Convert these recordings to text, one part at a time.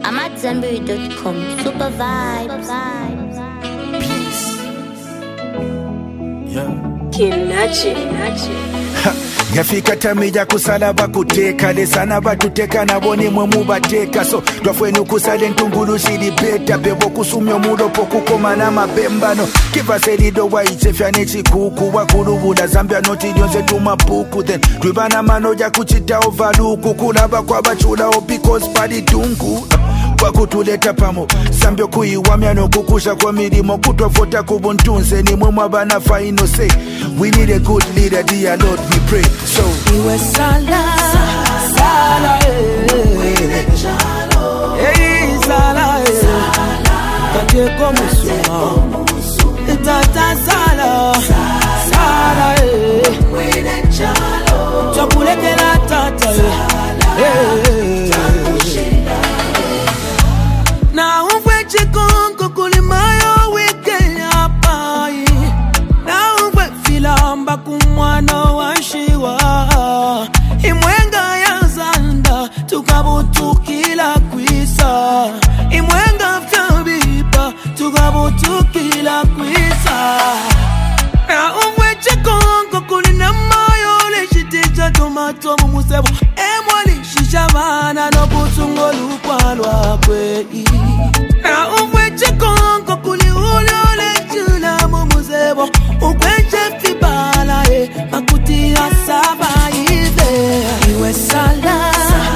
AmadZanbury.com. Super vibes. Peace. Yeah. Kinachi. Yafika tamija kusala bakuteka lesana batuteka nabone mwe mubateka so twafwene kusale ntungulu shili beta bebo kusumyo mulopo kukomana mabembano kivaselido waitsefya nechikuku wakulubula Zambia noti lyonse tumapuku then twibana manoja kuchita ovaluku kulaba kwa bachulao because pali tungu wakutuleta pamo Zambia kuiwamya nokukusha kwa milimo kutofota kubuntunze ni mwe mwabana faino say we need a good leader dear Lord we pray so iwe sala sala kateko musuma tata sala chakulekela tata na uwe chikongo kulimayo wikenya pai na uwe filamba kumwana washiwa imwenga ya zanda tukabutukila kwisa imwenga vyabipa tukabutukila kwisa na uwe chikongo kulina mayo leshitija tomato mumusebo emwali shishabana no kutungo lukwalwa kwe na uwe chikongo kuli ulole chula mumusebo ukweche fibala makuti asaba ibe iwe sala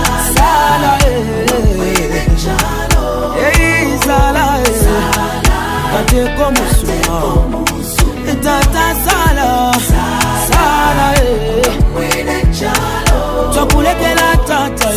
sala kateko musuma tata sala chakulekela tata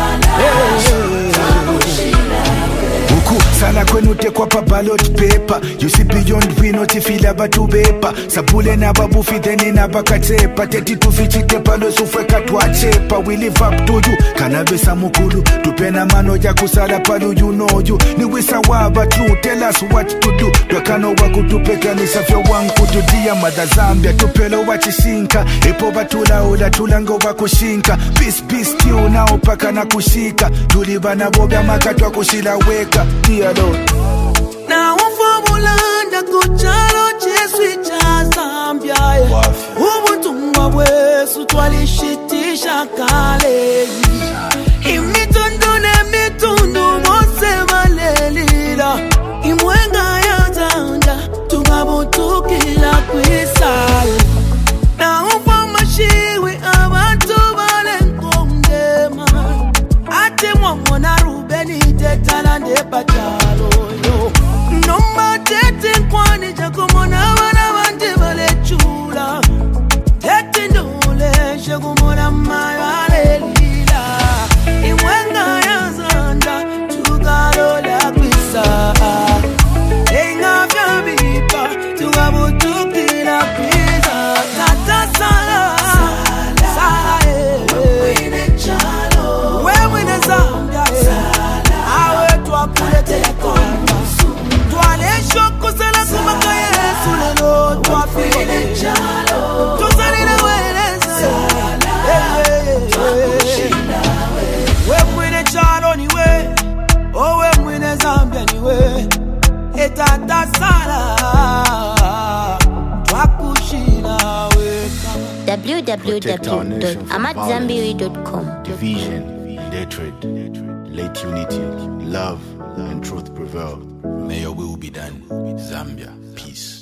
uku sala kwenu tekwa pa ballot paper you see beyond we not feel batu bepa sabule na babufi then na bakatepa teti tufichike palo sufeka twachepa we live up to you kanabesa mukulu tupena manoja kusala palo you know you ni wisa waba true tell us what to do twakano wakutupeka ni safyo wangu tudia mother Zambia tupelo wachishinka epo batula ula tulango wakushinka peace still nao paka na kushika tulibana bobya makatwa kushila weka dear Lord na ufobulanda kuchalo cheswi cha Zambia ubutumwa bwesu twalishitisha kale imitundu nemitundu mose malelila imwenga ya zanda tukabutukila kwisala na ufomashiwi abantu balengondema ate mwamona Rubeni tetala ndepatalo yo nomba tete kwani chakumona wana bande balechula tete ndole chakumona mayale lila imwenga ya zanda tukalola kwisa enga vyabipa tukabutukila kwisa tata sala wewe na Zambia awe twakuletea kwamba twalesho kusala kumaka Yesu lelo twafile tuzalina weleza we mwine chalo niwe owe mwine Zambia niwe etata sala twakushina weka www.amadzanbury.com. division hatred let unity love and truth prevail. May your will be done. Zambia, peace.